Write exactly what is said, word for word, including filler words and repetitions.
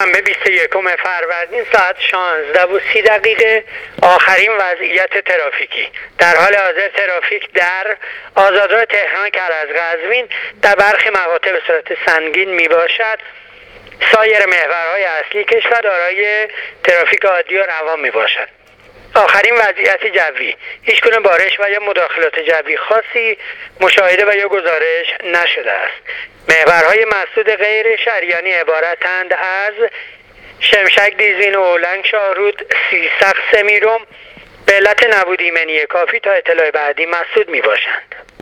شنبه بیست و یکم فروردین ساعت شانزده و سی دقیقه آخرین وضعیت ترافیکی. در حال حاضر ترافیک در آزادراه تهران کرج-قزوین در برخی مقاطع به صورت سنگین می باشد. سایر محورهای اصلی کشور دارای ترافیک عادی و روان می باشد. آخرین وضعیت جوی، هیچ گونه بارش و یا مداخلات جوی خاصی مشاهده و یا گزارش نشده است. محورهای مسدود غیر شریانی عبارتند از شمشک، دیزین، اولنگ، شاهرود، سیسخ، سمیرم. به علت نبود ایمنی کافی تا اطلاع بعدی مسدود می باشند.